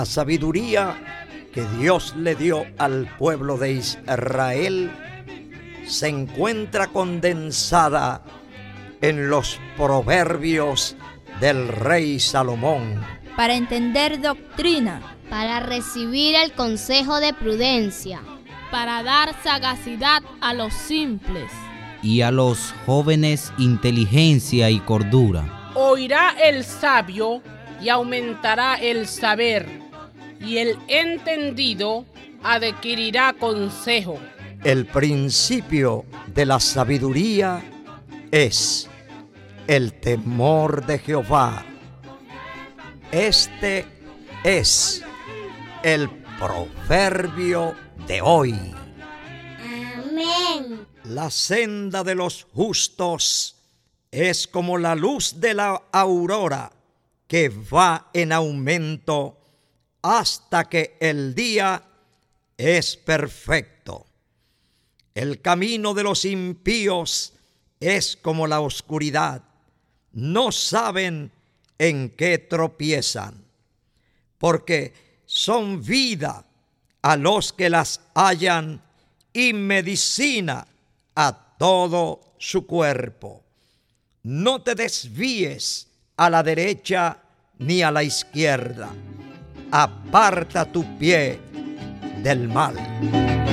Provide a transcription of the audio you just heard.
La sabiduría que Dios le dio al pueblo de Israel se encuentra condensada en los proverbios del rey Salomón. Para entender doctrina, para recibir el consejo de prudencia, para dar sagacidad a los simples, y a los jóvenes inteligencia y cordura. Oirá el sabio y aumentará el saber, y el entendido adquirirá consejo. El principio de la sabiduría es el temor de Jehová. Este es el proverbio de hoy. Amén. La senda de los justos es como la luz de la aurora, que va en aumento hasta que el día es perfecto. El camino de los impíos es como la oscuridad, no saben en qué tropiezan, porque son vida a los que las hallan y medicina a todo su cuerpo. No te desvíes a la derecha ni a la izquierda. Aparta tu pie del mal.